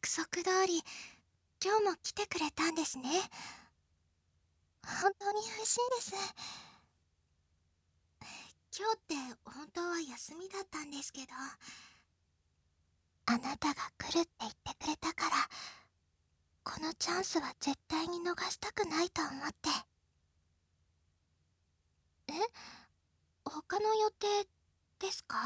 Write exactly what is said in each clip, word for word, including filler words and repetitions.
約束通り、今日も来てくれたんですね。本当に嬉しいです。今日って本当は休みだったんですけど、あなたが来るって言ってくれたから、このチャンスは絶対に逃したくないと思って。え？他の予定ですか？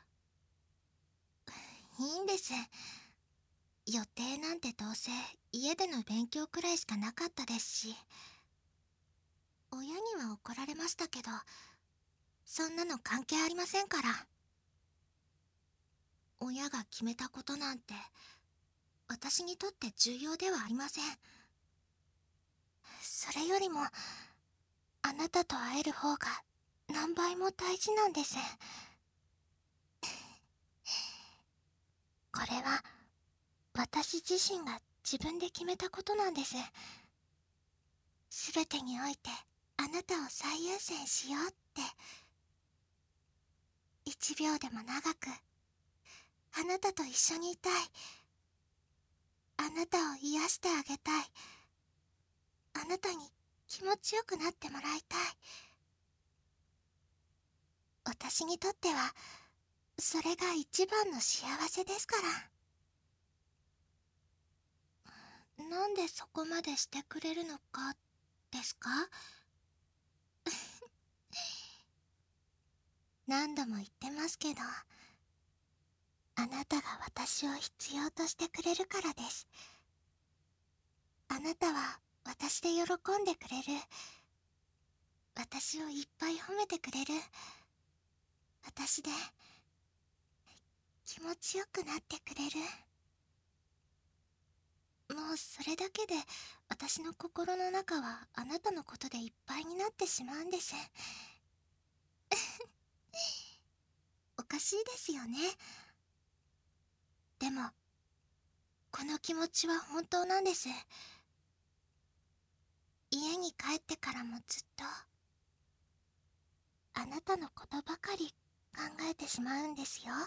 いいんです。予定なんてどうせ家での勉強くらいしかなかったですし、親には怒られましたけど、そんなの関係ありませんから。親が決めたことなんて私にとって重要ではありません。それよりもあなたと会える方が何倍も大事なんです。これは私自身が自分で決めたことなんです。すべてにおいてあなたを最優先しようって。一秒でも長くあなたと一緒にいたい。あなたを癒してあげたい。あなたに気持ちよくなってもらいたい。私にとってはそれが一番の幸せですから。なんでそこまでしてくれるのかですか？何度も言ってますけど、あなたが私を必要としてくれるからです。あなたは私で喜んでくれる。私をいっぱい褒めてくれる。私で気持ちよくなってくれる。もうそれだけで私の心の中はあなたのことでいっぱいになってしまうんです。おかしいですよね。でもこの気持ちは本当なんです。家に帰ってからもずっとあなたのことばかり考えてしまうんですよ。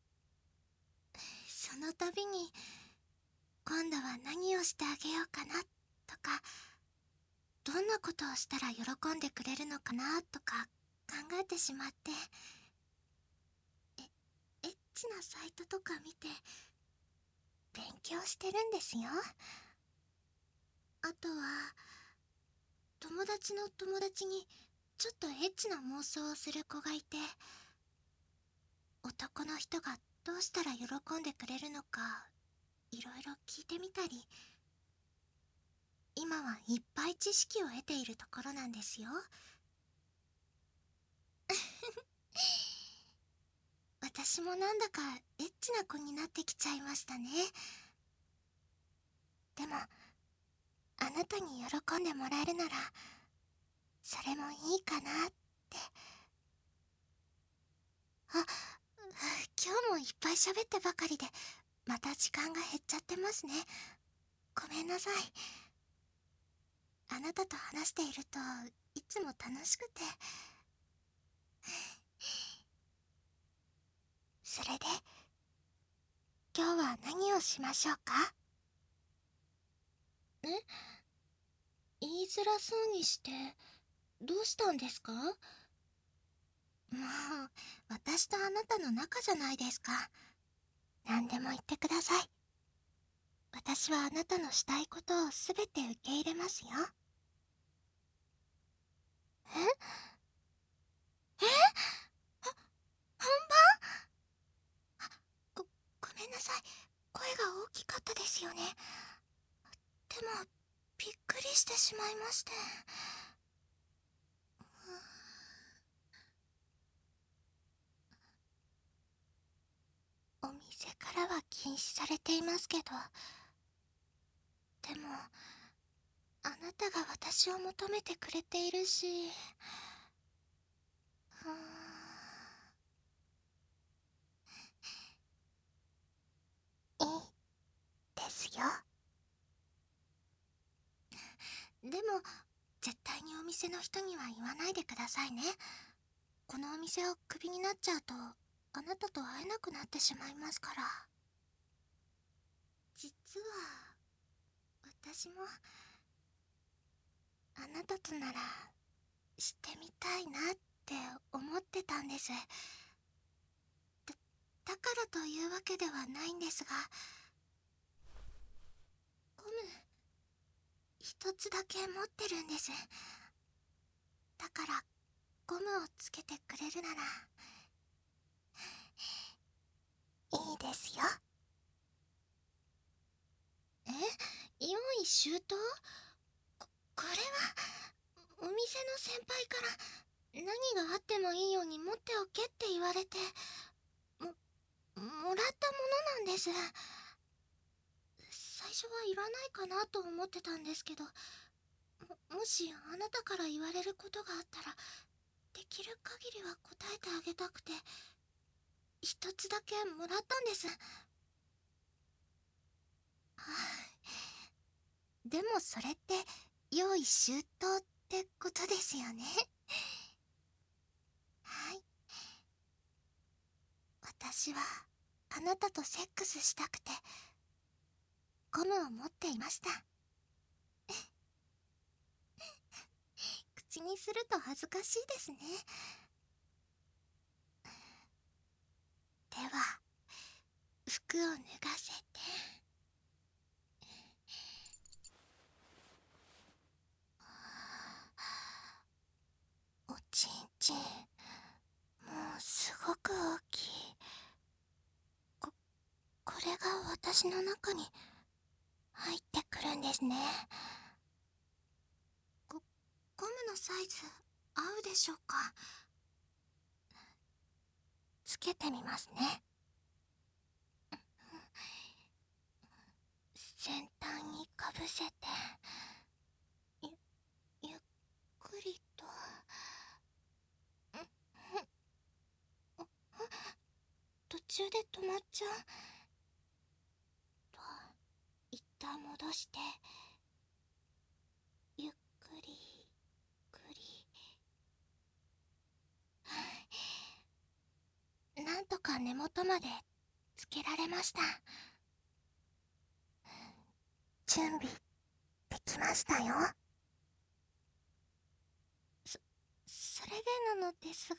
その度に今度は何をしてあげようかなとか、どんなことをしたら喜んでくれるのかなとか考えてしまって、えエッチなサイトとか見て勉強してるんですよ。あとは友達の友達にちょっとエッチな妄想をする子がいて、男の人がどうしたら喜んでくれるのかいろいろ聞いてみたり、今はいっぱい知識を得ているところなんですよ。私もなんだかエッチな子になってきちゃいましたね。でもあなたに喜んでもらえるならそれもいいかなって。あ、今日もいっぱい喋ってばかりでまた時間が減っちゃってますね。ごめんなさい。あなたと話しているといつも楽しくて。それで今日は何をしましょうか？え？言いづらそうにしてどうしたんですか？もう私とあなたの仲じゃないですか。何でも言ってください。私はあなたのしたいことをすべて受け入れますよ。え？え？ほ、本番？ご、ごめんなさい。声が大きかったですよね。でもびっくりしてしまいまして。お店からは禁止されていますけど、でもあなたが私を求めてくれているし、うーん、いいですよ。でも絶対にお店の人には言わないでくださいね。このお店をクビになっちゃうとあなたと会えなくなってしまいますから。 実は私もあなたとならしてみたいなって思ってたんです。だ、だからというわけではないんですが、ゴム一つだけ持ってるんです。だからゴムをつけてくれるならいいですよ。え、用意周到？こ、これはお店の先輩から何があってもいいように持っておけって言われても、もらったものなんです。最初はいらないかなと思ってたんですけど、も、もしあなたから言われることがあったらできる限りは答えてあげたくて一つだけもらったんです。はあ、でもそれって用意周到ってことですよね。はい、私はあなたとセックスしたくてゴムを持っていました。口にすると恥ずかしいですね。では服を脱がせて、おちんちんもうすごく大きい。こ、これが私の中に入ってくるんですね。ゴ、ゴムのサイズ合うでしょうか？つけてみますね。先端にかぶせてゆ、ゆっくりと。途中で止まっちゃうと、一旦戻してゆっくりゆっくり。なんとか根元までつけられました。準備できましたよ。そ、それでなのですが、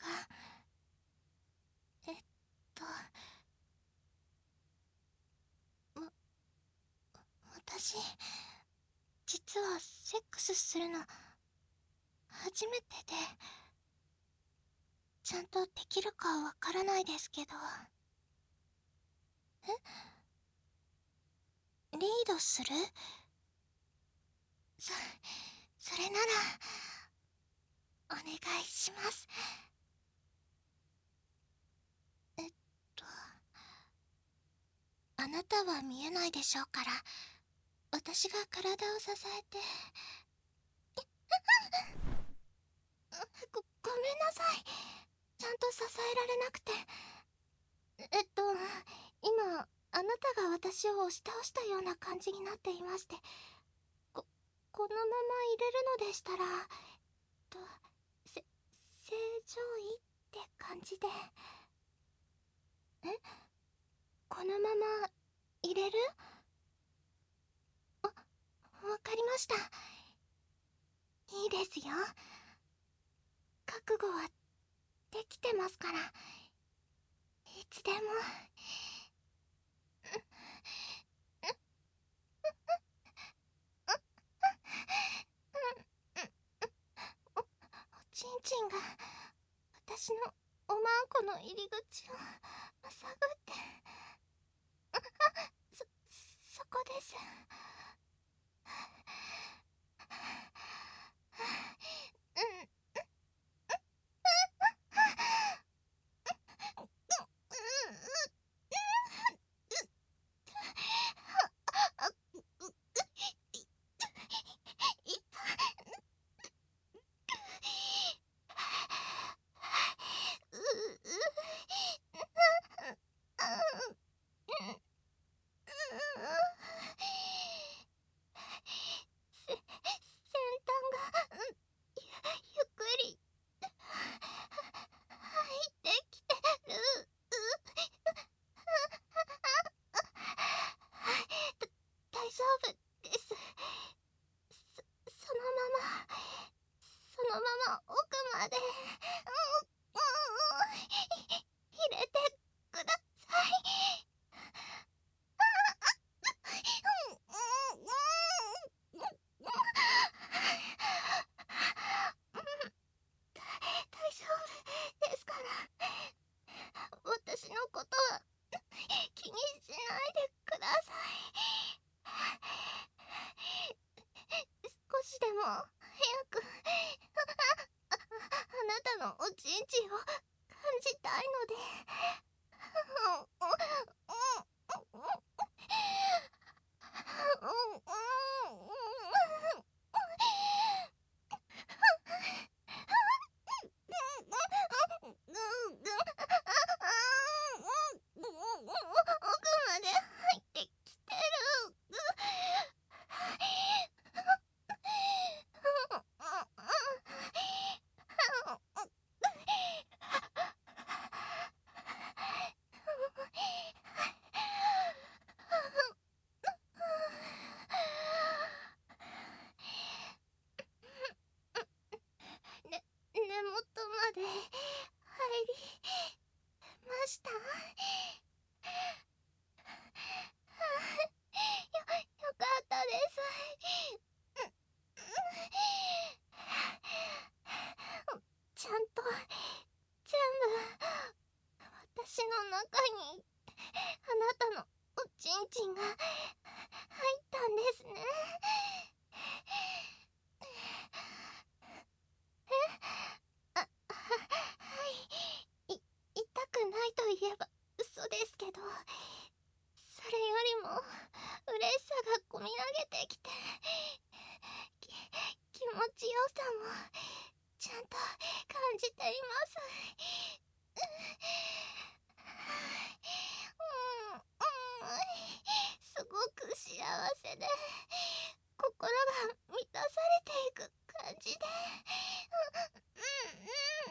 えっとわ、私実はセックスするの初めてで、ちゃんとできるかわからないですけど。え、リードする？そ、それならお願いします。えっとあなたは見えないでしょうから、私が体を支えて。ご、ごめんなさい。ちゃんと支えられなくて。えっと今あなたが私を押し倒したような感じになっていまして、こ、このまま入れるのでしたら、えっとせ、正常位って感じで。え、このまま入れる？あ、わかりました。いいですよ。覚悟はできてますから、いつでも。お、おちんちんが私のおまんこの入り口を探って。そ、そこです。 まで入ってきてる。ね、根元まで入りました。よ、よかったです。ちゃんと全部私の中にあなたのおちんちんが入ったんですね。えあ、は、はい。い、痛くないと言えば嘘ですけど、それよりも嬉しさがこみ上げてきて、き、気持ちよさもちゃんと感じています。うん、うん、すごく幸せで、心が満たされていく感じで、うん、うん、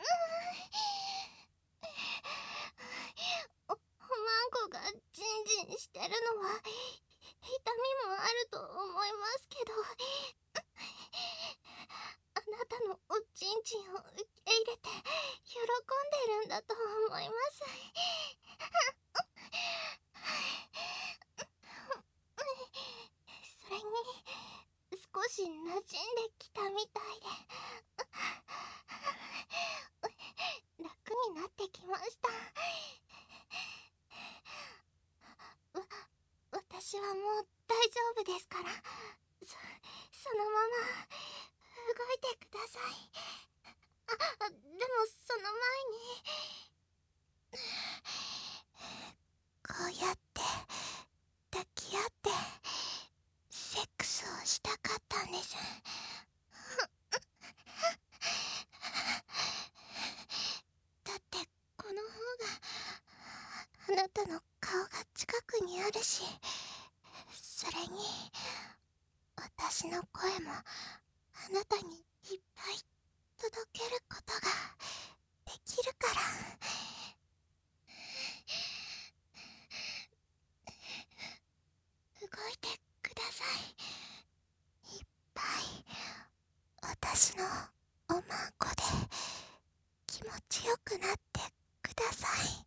うん、お、おまんこがジンジンしてるのは痛みもあると思いますけど、あなたのおちんちんを受け入れて喜んでるんだと思います。それに少し馴染んできたみたいで楽になってきました。わ、私はもう大丈夫ですから、そ、そのまま動いてください。あ、でもその前にこうやって抱き合ってセックスをしたかったんです。だってこの方があなたの顔が近くにあるし、それに私の声もあなたにいっぱい届けることができるから。動いてください。いっぱい私のおまんこで気持ちよくなってください。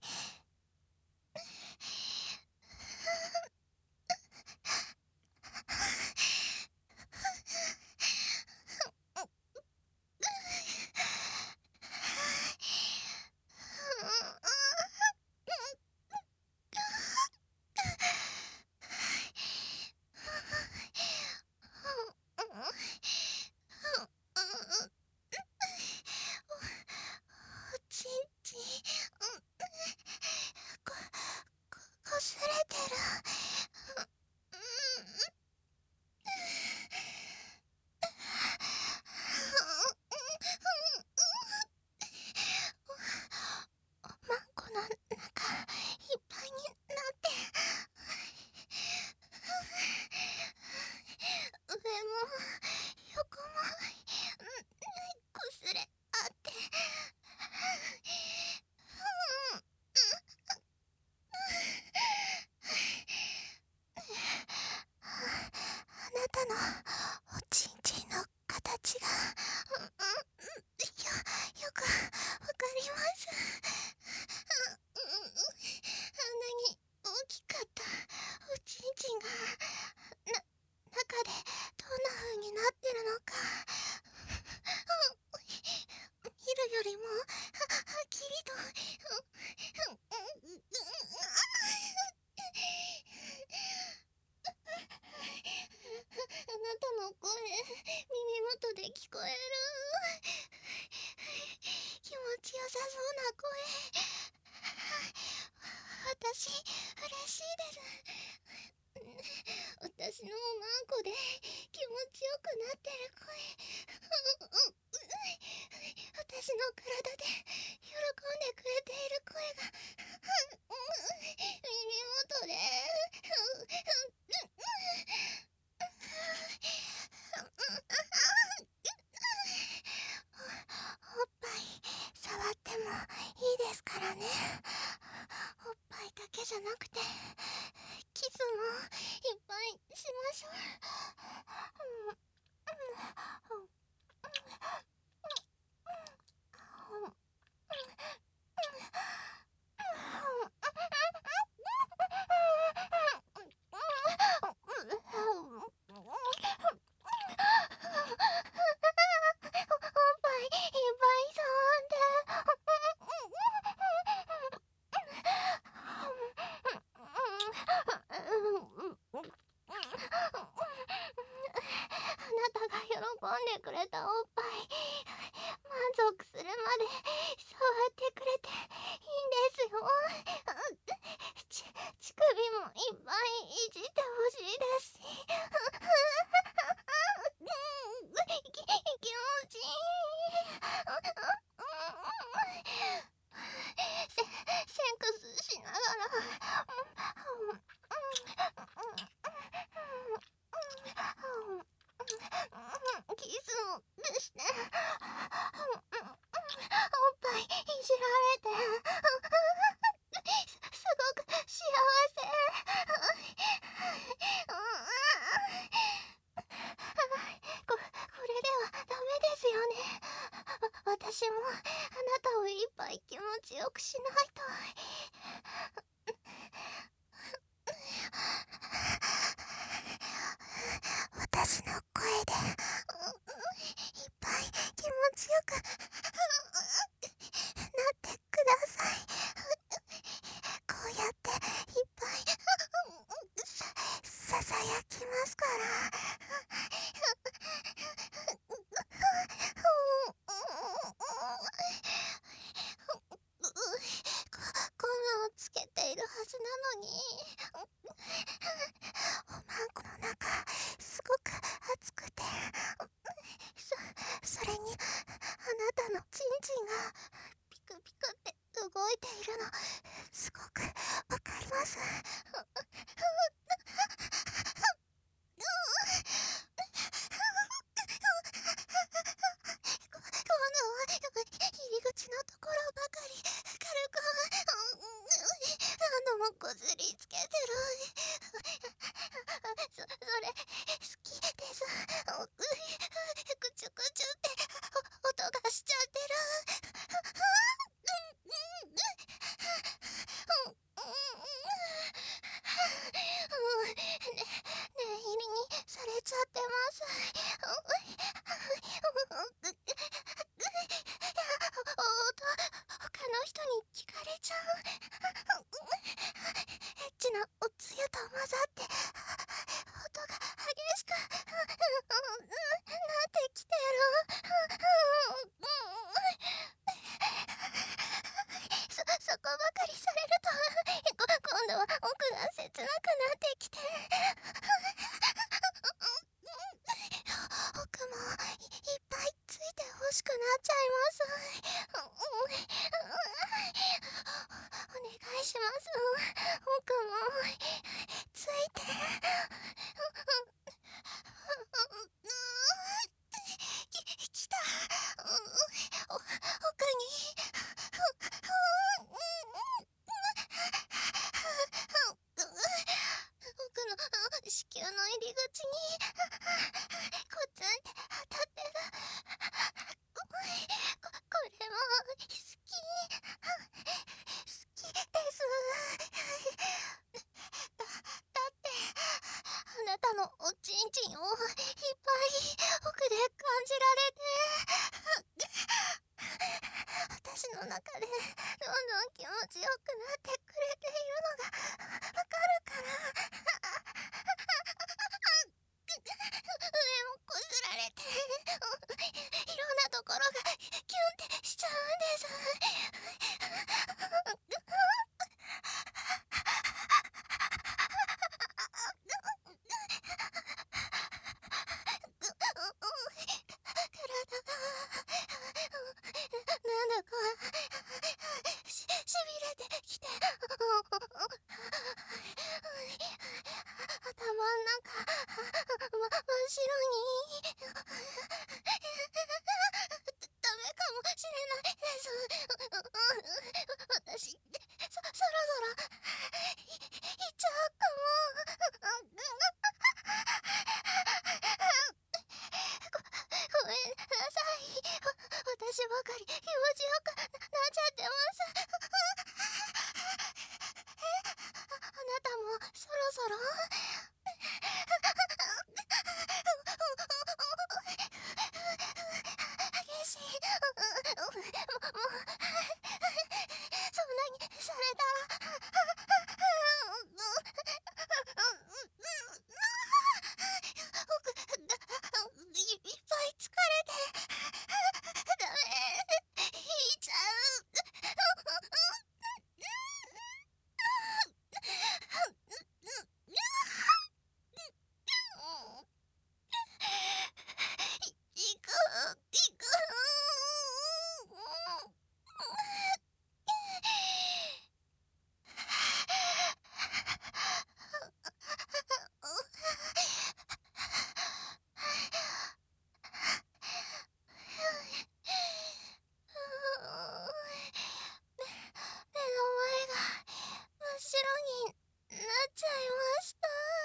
しい、嬉しいです。私のおまんこで気持ちよくなってる声、私の体で喜んでくれている声が耳元でおっぱい触ってもいいですからね。おっぱいだけじゃなくてキスもいっぱいしましょう。喜んでくれたおっぱい満足するまで触ってくれていいんですよ。ち乳首もいっぱいいじってほしいですしき気持ちいい。セセックスしながらキスをしておっぱいいじられてす、すごく幸せ。こ、これではダメですよね。わ、私もあなたをいっぱい気持ちよくしないと。私の声でいっぱい気持ちよくなってください。こうやっていっぱいさ、ささやきますから。ゴムをつけているはずなのにおまんこの中すごく熱くて、そ、それにあなたのチンチンがピクピクって動いているのすごくわかります。今度は入り口のところばかり軽く何度もこすりつけてる。そ、それ好きです。くちゅくちゅって音がしちゃってる。ね、念入りにされちゃってます。音、他の人に聞かれちゃう。エッチなおつゆと混ざって音が激しくなってきてる。そ、そこばかりされるとこ、今度は奥が切なくなってきて奥もい、いっぱいついてほしくなっちゃいます。お願いします。奥もついてき、きた。お、奥に奥の子宮の入り口にコツンって当たってる。こ、これも好き好きです。だ、だってあなたのおちんちんをいっぱい奥で感じられて私の中でどんどん気持ちよくなってくれているのがわかるから上もこすられていろんなところがキュンってしちゃうんです。 頭の中、ま、真っ白に。ダメかもしれないです。私、そ、そろそろ、い、いっちゃうかも。ご、ごめんなさい。私ばかり気持ちよくなっちゃってます。あなたもそろそろ激しい。も、もう、そんなにされたら、僕、い、いっぱい疲れて、ダメ、引いちゃう。い、行く、行く。目の前が真っ白になっちゃいました。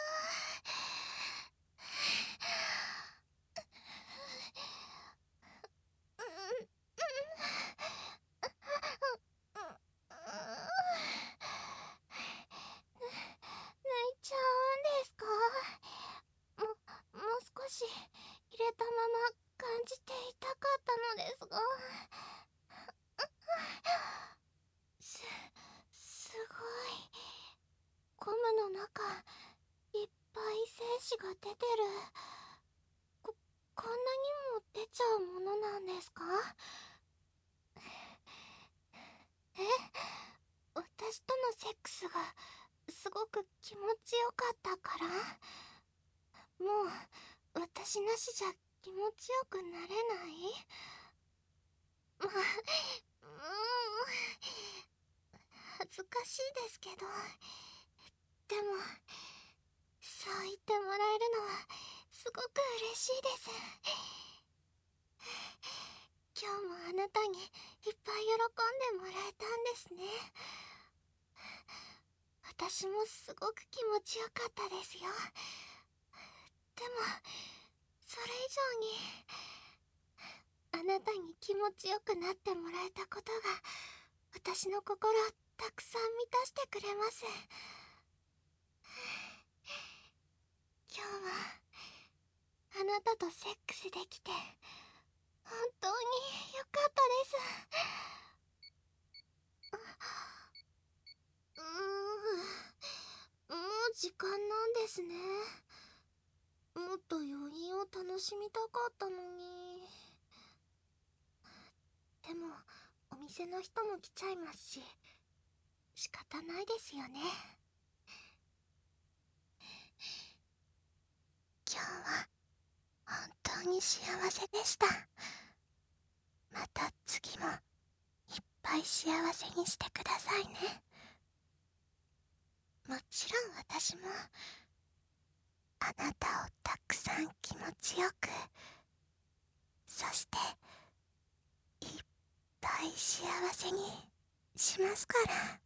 泣いちゃうんですか？も、もう少し入れたまま感じていたかったのですが。す、すごい。ゴムの中、いっぱい精子が出てる。こ、こんなにも出ちゃうものなんですか？え、私とのセックスがすごく気持ちよかったから？もう私なしじゃ気持ちよくなれない？ま、もう恥ずかしいですけど、でもそう言ってもらえるのはすごく嬉しいです。今日もあなたにいっぱい喜んでもらえたんですね。私もすごく気持ちよかったですよ。でもそれ以上にあなたに気持ちよくなってもらえたことが私の心をたくさん満たしてくれます。今日はあなたとセックスできて本当によかったです。うーん、もう時間なんですね。もっと余韻を楽しみたかったのに。でもお店の人も来ちゃいますし仕方ないですよね。今日は本当に幸せでした。また次もいっぱい幸せにしてくださいね。もちろん私もあなたをたくさん気持ちよく、そしていっぱい幸せにしますから。